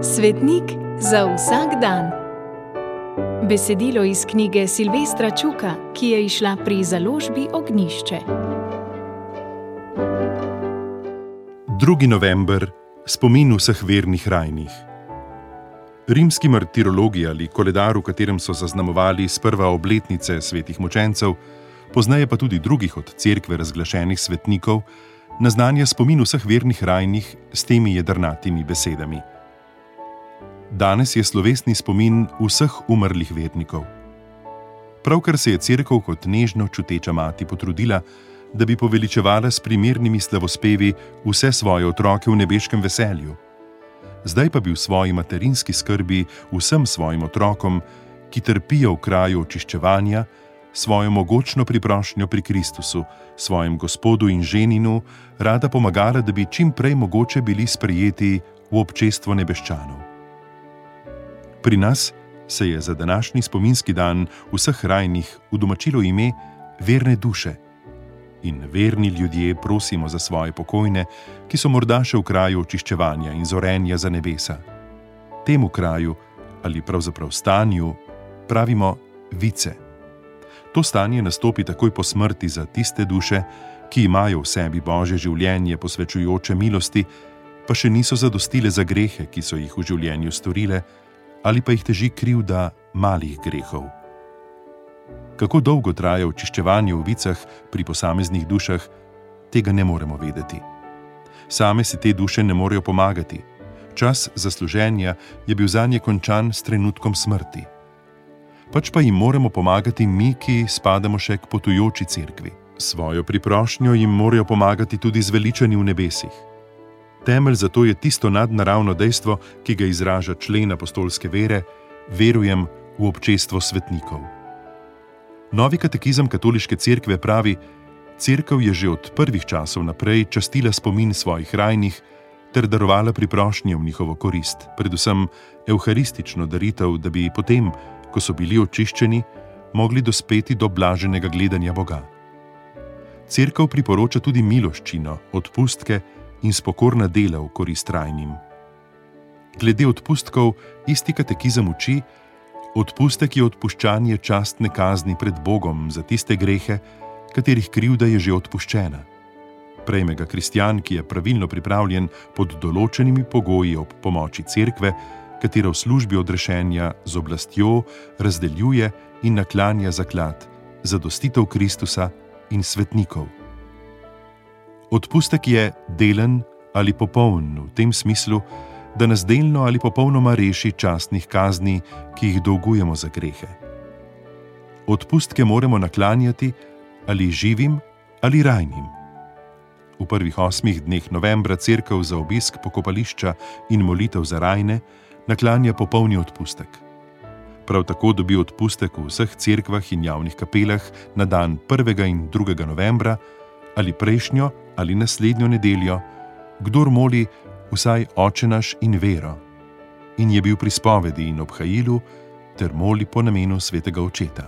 Svetnik za vsak dan. Besedilo iz knjige Silvestra Čuka, ki je izšla pri založbi Ognjišče. 2. november, spomin vseh vernih rajnih. Rimski martirologi ali koledar, v katerem so zaznamovali sprva obletnice svetih mučencev, pozneje pa tudi drugih od cerkve razglašenih svetnikov, naznanja spomin vseh vernih rajnih s temi jedrnatimi besedami. Danes je slovesni spomin vseh umrlih vernikov. Pravkar se je cerkev kot nežno čuteča mati potrudila, da bi poveličevala s primernimi slavospevi vse svoje otroke v nebeškem veselju. Zdaj pa bi v svoji materinski skrbi vsem svojim otrokom, ki trpijo v kraju očiščevanja, svojo mogočno priprošnjo pri Kristusu, svojem Gospodu in ženinu, rada pomagala, da bi čim prej mogoče bili sprejeti v občestvo nebeščanov. Pri nas se je za današnji spominski dan vseh rajnih udomačilo ime verne duše. In verni ljudje prosimo za svoje pokojne, ki so morda še v kraju očiščevanja in zorenja za nebesa. Temu kraju, ali pravzaprav stanju, pravimo vice. To stanje nastopi takoj po smrti za tiste duše, ki imajo v sebi Božje življenje posvečujoče milosti, pa še niso zadostile za grehe, ki so jih v življenju storile, ali pa jih teži krivda malih grehov. Kako dolgo traja očiščevanje v vicah pri posameznih dušah, tega ne moremo vedeti. Same si te duše ne morejo pomagati. Čas zasluženja je bil zanje končan s trenutkom smrti. Pač pa jim moramo pomagati mi, ki spadamo še k potujoči cerkvi. Svojo priprošnjo jim morajo pomagati tudi zveličani v nebesih. Temelj za to je tisto nadnaravno dejstvo, ki ga izraža člen apostolske vere: verujem v občestvo svetnikov. Novi katekizem katoliške cerkve pravi: cerkev je že od prvih časov naprej častila spomin svojih rajnih ter darovala priprošnje v njihovo korist, predvsem evharistično daritev, da bi potem, ko so bili očiščeni, mogli dospeti do blaženega gledanja Boga. Cerkev priporoča tudi miloščino, odpustke in spokorna dela v korist rajnim. Glede odpustkov isti katekizem uči: odpustek je odpuščanje častne kazni pred Bogom za tiste grehe, katerih krivda je že odpuščena. Prejme ga kristjan, ki je pravilno pripravljen pod določenimi pogoji ob pomoči cerkve, katera v službi odrešenja z oblastjo razdeljuje in naklanja zaklad, zadostitev Kristusa in svetnikov. Odpustek je delen ali popoln v tem smislu, da nas delno ali popolnoma reši častnih kazni, ki jih dolgujemo za grehe. Odpustke moramo naklanjati ali živim ali rajnim. V prvih 8 dneh novembra cerkev za obisk pokopališča in molitev za rajne naklanja popolni odpustek. Prav tako dobi odpustek v vseh cerkvah in javnih kapelah na dan 1. in 2. novembra ali prejšnjo ali naslednjo nedeljo, kdor moli vsaj Oče naš in vero, in je bil pri spovedi in obhajilu ter moli po namenu svetega očeta.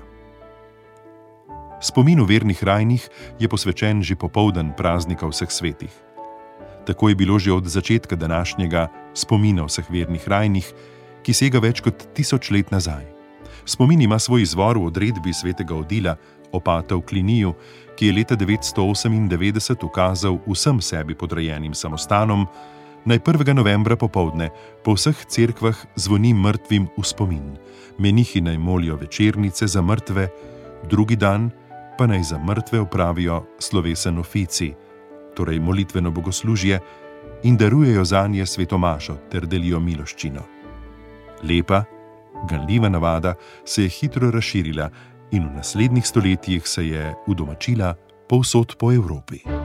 Spominu vernih rajnih je posvečen že popoldan praznika vseh svetih. Tako je bilo že od začetka današnjega spomina vseh vernih rajnih, ki sega več kot 1000 let nazaj. Spomin ima svoj izvor v odredbi svetega Odila, opata v Kliniju, ki je leta 998 ukazal vsem sebi podrejenim samostanom, naj 1. novembra popoldne po vseh cerkvah zvoni mrtvim v spomin. Menihi naj molijo večernice za mrtve, drugi dan pa naj za mrtve opravijo slovesen oficij, torej molitveno bogoslužje, in darujejo zanje svetomašo ter delijo miloščino. Lepa, ganljiva navada se je hitro razširila in v naslednjih stoletjih se je udomačila povsod po Evropi.